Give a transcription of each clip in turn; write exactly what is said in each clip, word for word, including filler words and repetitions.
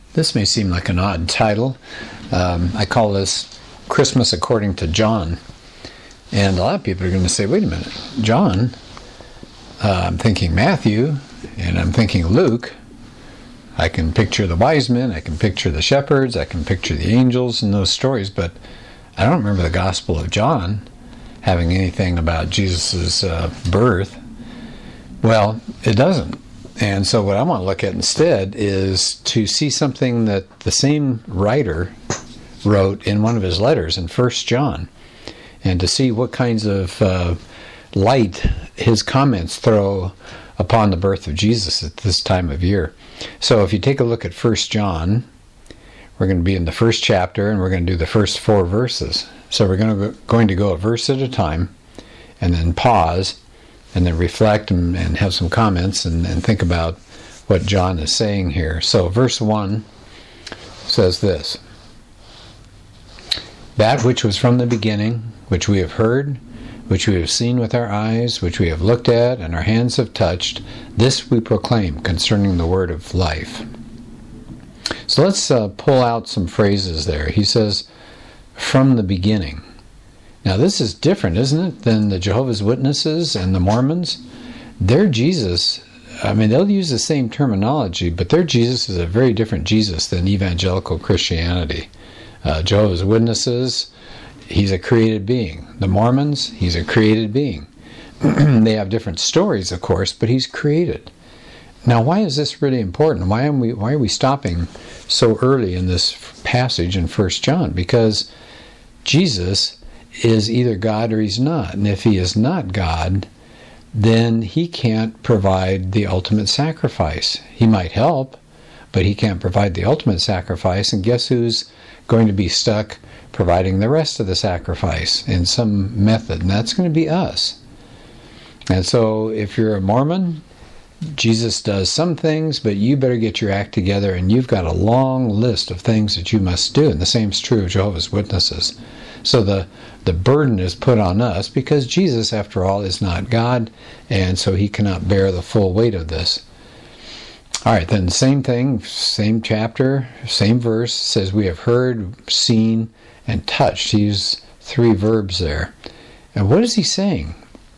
This may seem like an odd title. Um, I call this Christmas According to John. And a lot of people are going to say, wait a minute, John? Uh, I'm thinking Matthew, and I'm thinking Luke. I can picture the wise men, I can picture the shepherds, I can picture the angels in those stories, but I don't remember the Gospel of John having anything about Jesus' uh, birth. Well, it doesn't. And so what I want to look at instead is to see something that the same writer wrote in one of his letters in First John, and to see what kinds of uh, light his comments throw upon the birth of Jesus at this time of year. So if you take a look at First John, we're going to be in the first chapter, and we're going to do the first four verses. So we're going to go, going to go a verse at a time, and then pause, and then reflect and, and have some comments and, and think about what John is saying here. So verse one says this: "That which was from the beginning, which we have heard, which we have seen with our eyes, which we have looked at, and our hands have touched, this we proclaim concerning the word of life." So let's uh, pull out some phrases there. He says, "from the beginning." Now this is different, isn't it, than the Jehovah's Witnesses and the Mormons? Their Jesus, I mean, they'll use the same terminology, but their Jesus is a very different Jesus than evangelical Christianity. Uh, Jehovah's Witnesses, he's a created being. The Mormons, he's a created being. They have different stories, of course, but he's created. Now, why is this really important? Why am we, why are we stopping so early in this passage in First John? Because Jesus is either God or he's not. And if he is not God, then he can't provide the ultimate sacrifice. He might help, but he can't provide the ultimate sacrifice. And guess who's going to be stuck providing the rest of the sacrifice in some method? And that's going to be us. And so if you're a Mormon, Jesus does some things, but you better get your act together, and you've got a long list of things that you must do. And the same is true of Jehovah's Witnesses. So the, the burden is put on us because Jesus, after all, is not God, and so he cannot bear the full weight of this. All right, then same thing, same chapter, same verse, says we have heard, seen, and touched. He used three verbs there. And what is he saying?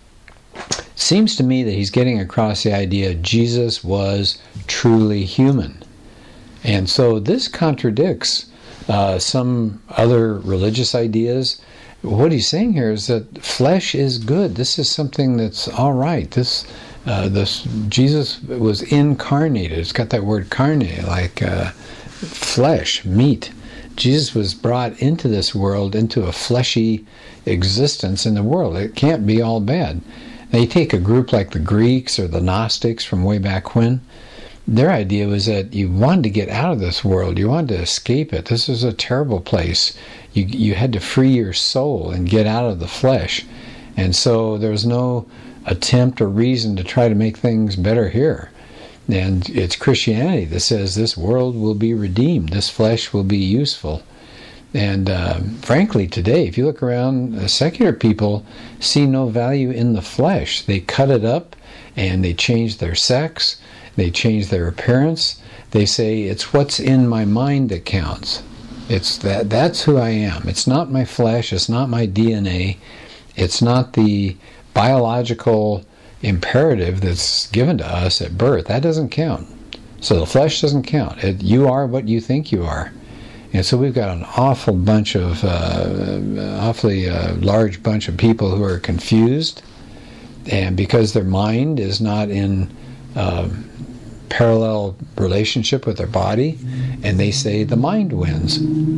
Seems to me that he's getting across the idea Jesus was truly human. And so this contradicts uh, some other religious ideas. What he's saying here is that flesh is good. This is something that's all right. This, uh, this Jesus was incarnated. It's got that word carne, like uh, flesh, meat. Jesus was brought into this world, into a fleshy existence in the world. It can't be all bad. Now, you take a group like the Greeks or the Gnostics from way back when. Their idea was that you wanted to get out of this world. You wanted to escape it. This was a terrible place. You you had to free your soul and get out of the flesh. And so there was no attempt or reason to try to make things better here. And it's Christianity that says this world will be redeemed. This flesh will be useful. And uh, frankly, today, if you look around, uh, secular people see no value in the flesh. They cut it up, and they change their sex. They change their appearance. They say, it's what's in my mind that counts. It's that that's who I am. It's not my flesh. It's not my D N A. It's not the biological imperative that's given to us at birth. That doesn't count. So the flesh doesn't count. It, you are what you think you are. And so we've got an awful bunch of, uh, awfully uh, large bunch of people who are confused, and because their mind is not in uh, parallel relationship with their body, and they say the mind wins.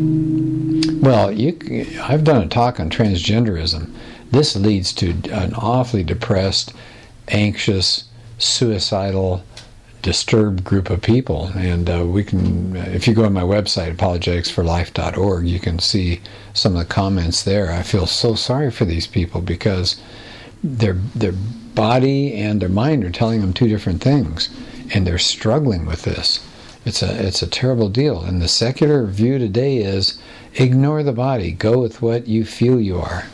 Well, you, I've done a talk on transgenderism. This leads to an awfully depressed, anxious, suicidal, disturbed group of people. And uh, we can, if you go on my website, apologetics for life dot org, you can see some of the comments there. I feel so sorry for these people because their their body and their mind are telling them two different things, and they're struggling with this. It's a it's a terrible deal. And the secular view today is ignore the body, go with what you feel you are.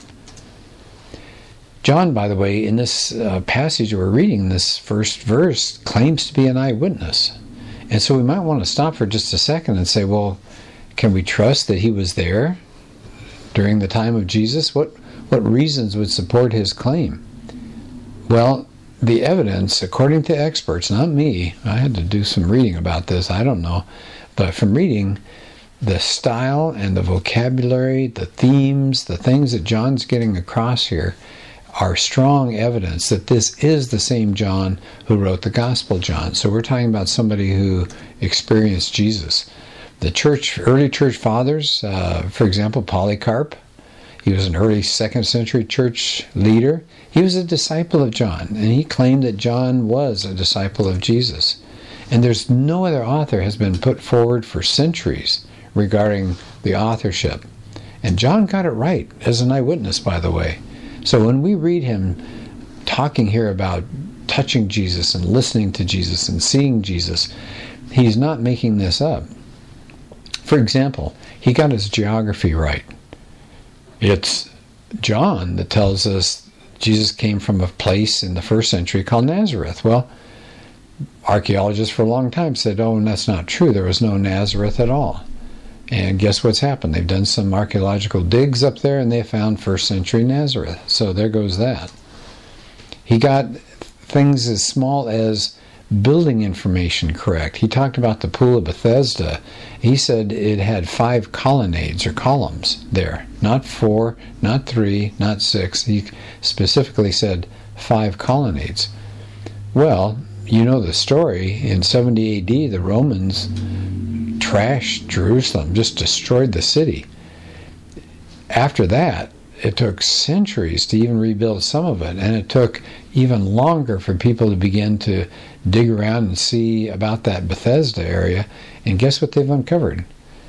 John, by the way, in this uh, passage we're reading, this first verse, claims to be an eyewitness. And so we might want to stop for just a second and say, well, can we trust that he was there during the time of Jesus? What what reasons would support his claim? Well, the evidence, according to experts, not me, I had to do some reading about this, I don't know, but from reading, the style and the vocabulary, the themes, the things that John's getting across here are strong evidence that this is the same John who wrote the Gospel John. So we're talking about somebody who experienced Jesus. The church, early church fathers, uh, for example, Polycarp, he was an early second century church leader. He was a disciple of John, and he claimed that John was a disciple of Jesus. And there's no other author has been put forward for centuries regarding the authorship. And John got it right as an eyewitness, by the way. So when we read him talking here about touching Jesus and listening to Jesus and seeing Jesus, he's not making this up. For example, he got his geography right. It's John that tells us Jesus came from a place in the first century called Nazareth. Well, archaeologists for a long time said, oh, that's not true. There was no Nazareth at all. And guess what's happened? They've done some archaeological digs up there and they found first century Nazareth. So there goes that. He got things as small as building information correct. He talked about the Pool of Bethesda. He said it had five colonnades or columns there. Not four, not three, not six. He specifically said five colonnades. Well, you know the story. In seventy A D, the Romans trashed Jerusalem, just destroyed the city. After that, it took centuries to even rebuild some of it, and it took even longer for people to begin to dig around and see about that Bethesda area. And guess what they've uncovered?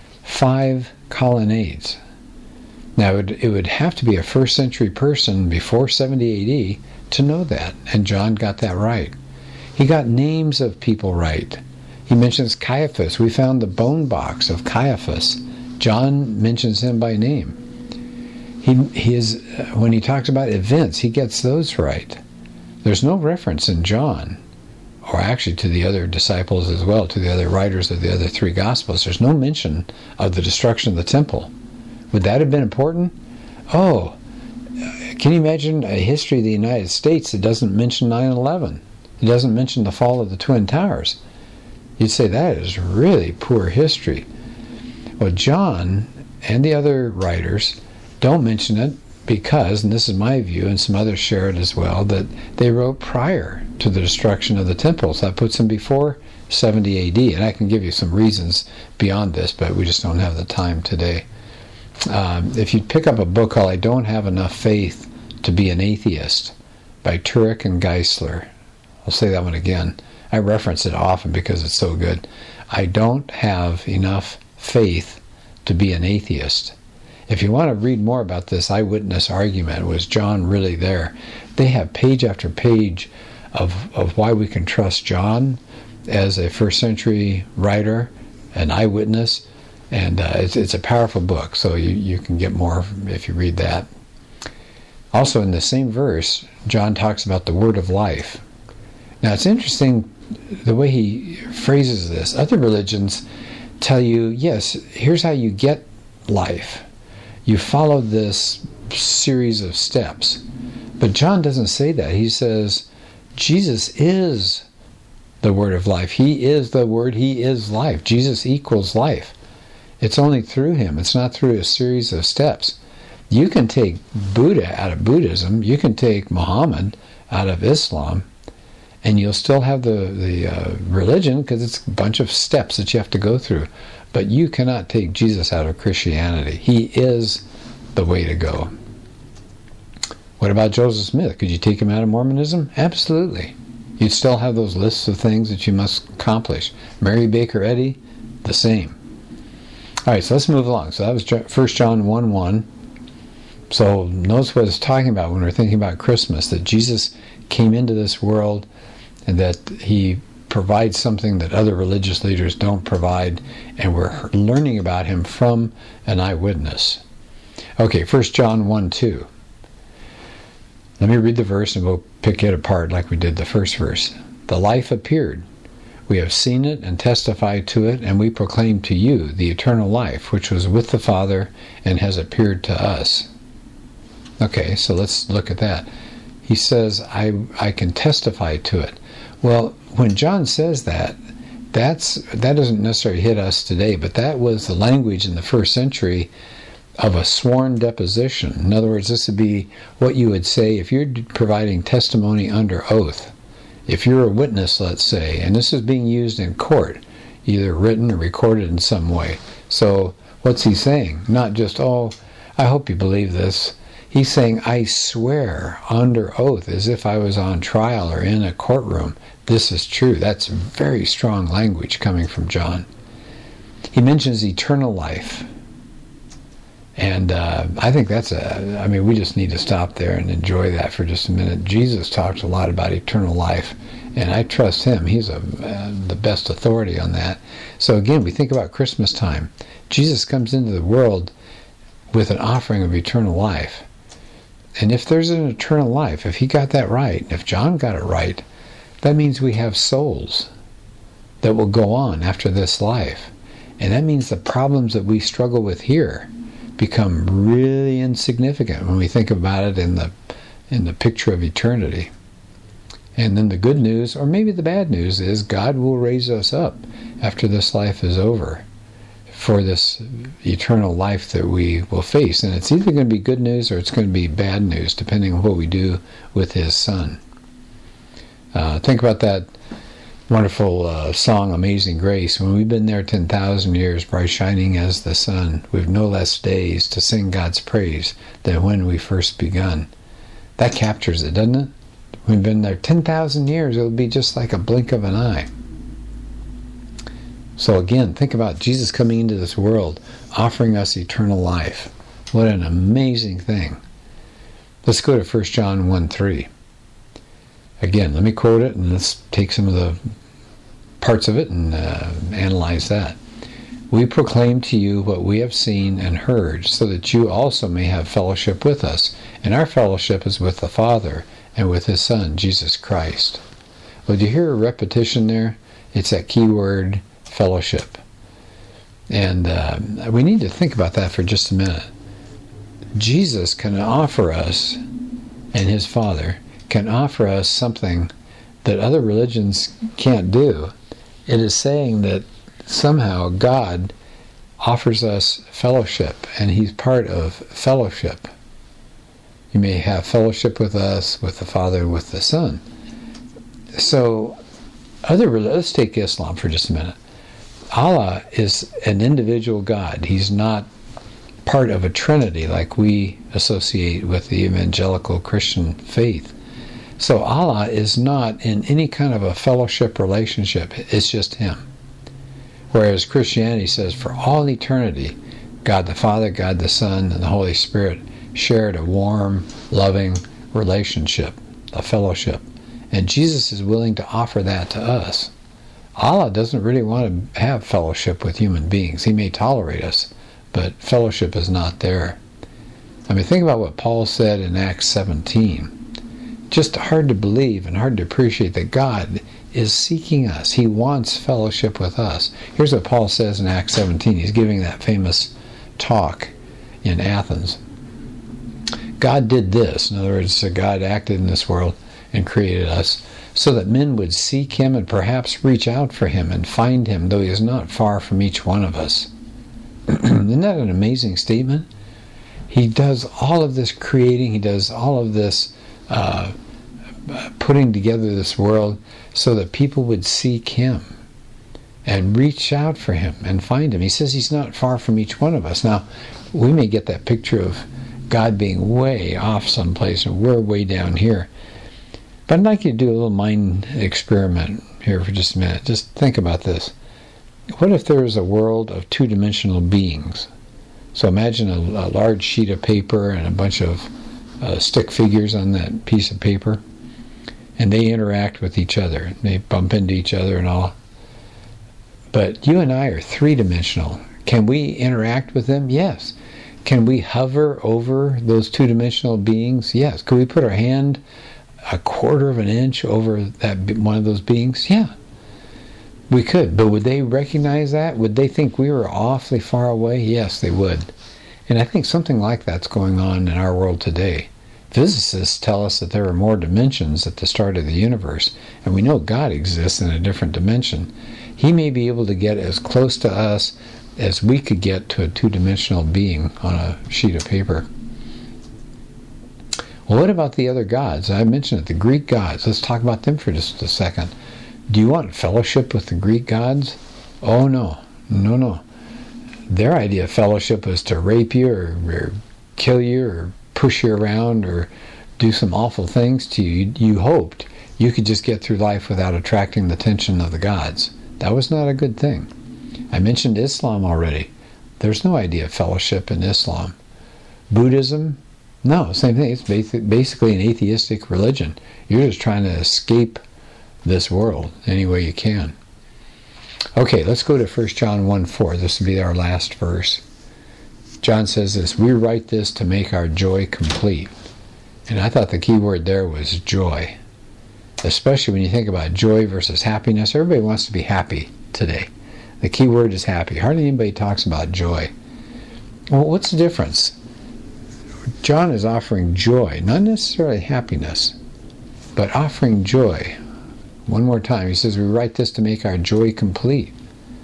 Five colonnades. Now, it would, it would have to be a first century person before seventy A D to know that, and John got that right. He got names of people right. He mentions Caiaphas. We found the bone box of Caiaphas. John mentions him by name. He, he is, when he talks about events, he gets those right. There's no reference in John, or actually to the other disciples as well, to the other writers of the other three Gospels. There's no mention of the destruction of the temple. Would that have been important? Oh, can you imagine a history of the United States that doesn't mention nine eleven? It doesn't mention the fall of the Twin Towers. You'd say that is really poor history. Well, John and the other writers don't mention it because, and this is my view, and some others share it as well, that they wrote prior to the destruction of the temples. That puts them before seventy A D, and I can give you some reasons beyond this, but we just don't have the time today. Um, if you pick up a book called I Don't Have Enough Faith to Be an Atheist by Turek and Geisler, I'll say that one again. I reference it often because it's so good. I don't have enough faith to be an atheist. If you want to read more about this eyewitness argument, was John really there? They have page after page of, of why we can trust John as a first century writer, an eyewitness, and uh, it's, it's a powerful book, so you, you can get more if you read that. Also in the same verse, John talks about the word of life. Now it's interesting the way he phrases this. Other religions tell you, yes, here's how you get life. You follow this series of steps. But John doesn't say that. He says, Jesus is the word of life. He is the word. He is life. Jesus equals life. It's only through him. It's not through a series of steps. You can take Buddha out of Buddhism. You can take Muhammad out of Islam. And you'll still have the, the uh, religion because it's a bunch of steps that you have to go through. But you cannot take Jesus out of Christianity. He is the way to go. What about Joseph Smith? Could you take him out of Mormonism? Absolutely. You'd still have those lists of things that you must accomplish. Mary Baker Eddy, the same. All right, so let's move along. So that was First John one one. So notice what it's talking about when we're thinking about Christmas, that Jesus came into this world and that he provides something that other religious leaders don't provide, and we're learning about him from an eyewitness. Okay, First John one two. Let me read the verse and we'll pick it apart like we did the first verse. The life appeared, We have seen it and testified to it, and we proclaim to you the eternal life, which was with the Father and has appeared to us. Okay, so let's look at that. He says, I, I can testify to it. Well, when John says that, that's that doesn't necessarily hit us today, but that was the language in the first century of a sworn deposition. In other words, this would be what you would say if you're providing testimony under oath. If you're a witness, let's say, and this is being used in court, either written or recorded in some way. So what's he saying? Not just, oh, I hope you believe this. He's saying, I swear under oath, as if I was on trial or in a courtroom, this is true. That's very strong language coming from John. He mentions eternal life. And uh, I think that's a, I mean, we just need to stop there and enjoy that for just a minute. Jesus talks a lot about eternal life, and I trust him. He's a, uh, the best authority on that. So again, we think about Christmas time. Jesus comes into the world with an offering of eternal life. And if there's an eternal life, if he got that right, if John got it right, that means we have souls that will go on after this life. And that means the problems that we struggle with here become really insignificant when we think about it in the in the picture of eternity. And then the good news, or maybe the bad news, is God will raise us up after this life is over for this eternal life that we will face. And it's either going to be good news or it's going to be bad news, depending on what we do with his Son. Uh, think about that wonderful uh, song, Amazing Grace. When we've been there ten thousand years, bright shining as the sun, we've no less days to sing God's praise than when we first begun. That captures it, doesn't it? We've been there ten thousand years, it'll be just like a blink of an eye. So again, think about Jesus coming into this world, offering us eternal life. What an amazing thing. Let's go to First John one three. Again, let me quote it, and let's take some of the parts of it and uh, analyze that. We proclaim to you what we have seen and heard, so that you also may have fellowship with us. And our fellowship is with the Father and with his Son, Jesus Christ. Well, do you hear a repetition there? It's that key word, fellowship. And uh, we need to think about that for just a minute. Jesus can offer us, and his Father can offer us something that other religions can't do. It is saying that somehow God offers us fellowship, and he's part of fellowship. You may have fellowship with us, with the Father, and with the Son. So, other let's take Islam for just a minute. Allah is an individual God. He's not part of a trinity like we associate with the evangelical Christian faith. So Allah is not in any kind of a fellowship relationship. It's just him. Whereas Christianity says for all eternity, God the Father, God the Son, and the Holy Spirit shared a warm, loving relationship, a fellowship. And Jesus is willing to offer that to us. Allah doesn't really want to have fellowship with human beings. He may tolerate us, but fellowship is not there. I mean, think about what Paul said in Acts seventeen. Just hard to believe and hard to appreciate that God is seeking us. He wants fellowship with us. Here's what Paul says in Acts seventeen. He's giving that famous talk in Athens. God did this. In other words, God acted in this world and created us so that men would seek him and perhaps reach out for him and find him, though he is not far from each one of us. Isn't that an amazing statement? He does all of this creating. He does all of this uh, putting together this world so that people would seek him and reach out for him and find him. He says he's not far from each one of us. Now, we may get that picture of God being way off someplace and we're way down here. But I'd like you to do a little mind experiment here for just a minute. Just think about this. What if there was a world of two-dimensional beings? So imagine a, a large sheet of paper and a bunch of uh, stick figures on that piece of paper, and they interact with each other. They bump into each other and all. But you and I are three-dimensional. Can we interact with them? Yes. Can we hover over those two-dimensional beings? Yes. Could we put our hand a quarter of an inch over that one of those beings? Yeah. We could, but would they recognize that? Would they think we were awfully far away? Yes, they would. And I think something like that's going on in our world today. Physicists tell us that there are more dimensions at the start of the universe, and we know God exists in a different dimension. He may be able to get as close to us as we could get to a two-dimensional being on a sheet of paper. Well, what about the other gods? I mentioned it, the Greek gods. Let's talk about them for just a second. Do you want fellowship with the Greek gods? Oh, no. No, no. Their idea of fellowship was to rape you or, or kill you or push you around or do some awful things to you. You hoped you could just get through life without attracting the attention of the gods. That was not a good thing. I mentioned Islam already. There's no idea of fellowship in Islam. Buddhism? No, same thing. It's basically an atheistic religion. You're just trying to escape this world any way you can. Okay, let's go to First John one four. This will be our last verse. John says this, "We write this to make our joy complete." And I thought the key word there was joy. Especially when you think about joy versus happiness. Everybody wants to be happy today. The key word is happy. Hardly anybody talks about joy. Well, what's the difference? John is offering joy, not necessarily happiness, but offering joy. One more time, he says, "We write this to make our joy complete."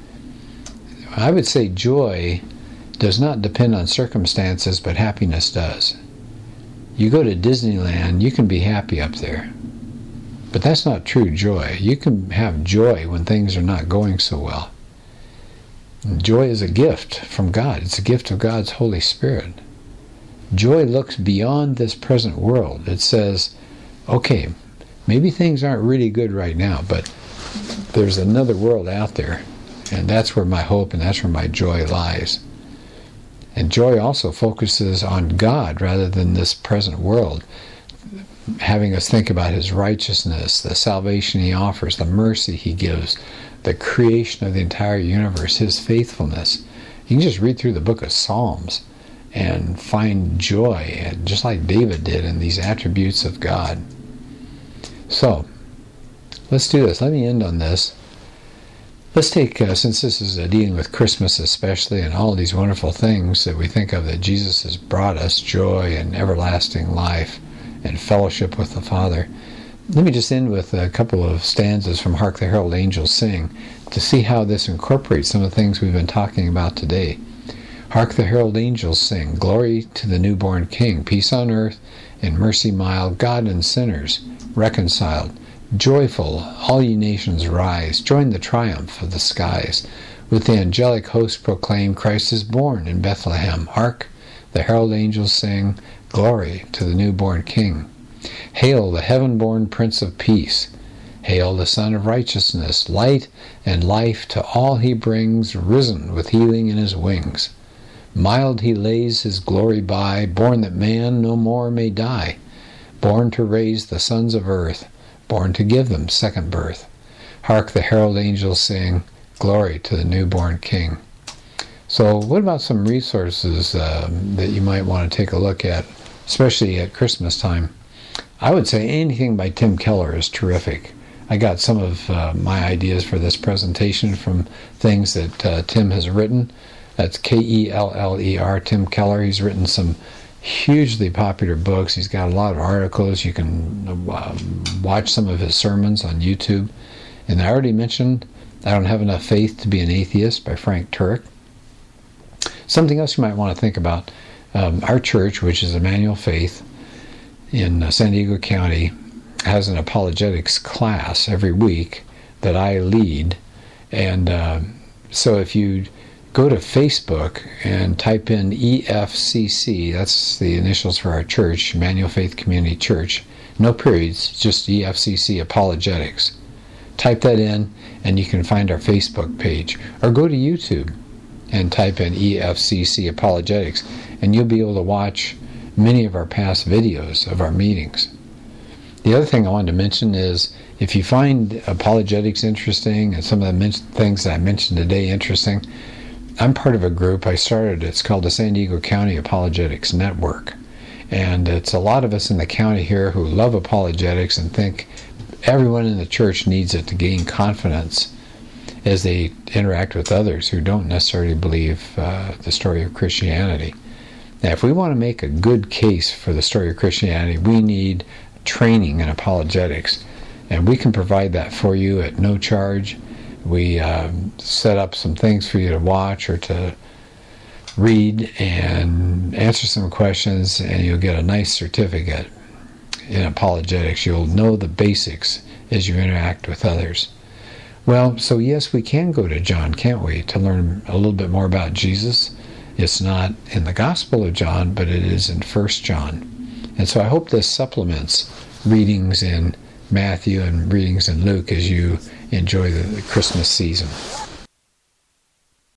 I would say joy does not depend on circumstances, but happiness does. You go to Disneyland, you can be happy up there. But that's not true joy. You can have joy when things are not going so well. Joy is a gift from God. It's a gift of God's Holy Spirit. Joy looks beyond this present world. It says, okay, maybe things aren't really good right now, but there's another world out there, and that's where my hope and that's where my joy lies. And joy also focuses on God rather than this present world, having us think about His righteousness, the salvation He offers, the mercy He gives, the creation of the entire universe, His faithfulness. You can just read through the book of Psalms and find joy, just like David did, in these attributes of God. So, let's do this. Let me end on this. Let's take, uh, since this is uh, dealing with Christmas especially, and all these wonderful things that we think of that Jesus has brought us, joy and everlasting life and fellowship with the Father. Let me just end with a couple of stanzas from Hark the Herald Angels Sing to see how this incorporates some of the things we've been talking about today. Hark the herald angels sing, glory to the newborn King, peace on earth and mercy mild, God and sinners reconciled. Joyful, all ye nations rise, join the triumph of the skies. With the angelic host proclaim, Christ is born in Bethlehem. Hark, the herald angels sing, glory to the newborn King. Hail the heaven-born Prince of Peace. Hail the Son of Righteousness, light and life to all He brings, risen with healing in His wings. Mild He lays His glory by, born that man no more may die, born to raise the sons of earth, born to give them second birth. Hark the herald angels sing, glory to the newborn King. So what about some resources uh, that you might want to take a look at, especially at Christmas time? I would say anything by Tim Keller is terrific. I got some of uh, my ideas for this presentation from things that uh, Tim has written. That's K E L L E R, Tim Keller. He's written some hugely popular books. He's got a lot of articles. You can uh, watch some of his sermons on YouTube. And I already mentioned I Don't Have Enough Faith to Be an Atheist by Frank Turek. Something else you might want to think about. Um, our church, which is Emmanuel Faith in uh, San Diego County, has an apologetics class every week that I lead. And uh, so if you go to Facebook and type in E F C C, that's the initials for our church, Emmanuel Faith Community Church, no periods, just E F C C Apologetics. Type that in and you can find our Facebook page. Or go to YouTube and type in E F C C Apologetics and you'll be able to watch many of our past videos of our meetings. The other thing I wanted to mention is if you find apologetics interesting and some of the men- things that I mentioned today interesting, I'm part of a group I started. It's called the San Diego County Apologetics Network. And it's a lot of us in the county here who love apologetics and think everyone in the church needs it to gain confidence as they interact with others who don't necessarily believe uh, the story of Christianity. Now, if we want to make a good case for the story of Christianity, we need training in apologetics, and we can provide that for you at no charge. We um, set up some things for you to watch or to read and answer some questions, and you'll get a nice certificate in apologetics. You'll know the basics as you interact with others. Well, so yes, we can go to John, can't we, to learn a little bit more about Jesus. It's not in the Gospel of John, but it is in First John. And so I hope this supplements readings in Matthew and readings in Luke as you enjoy the Christmas season.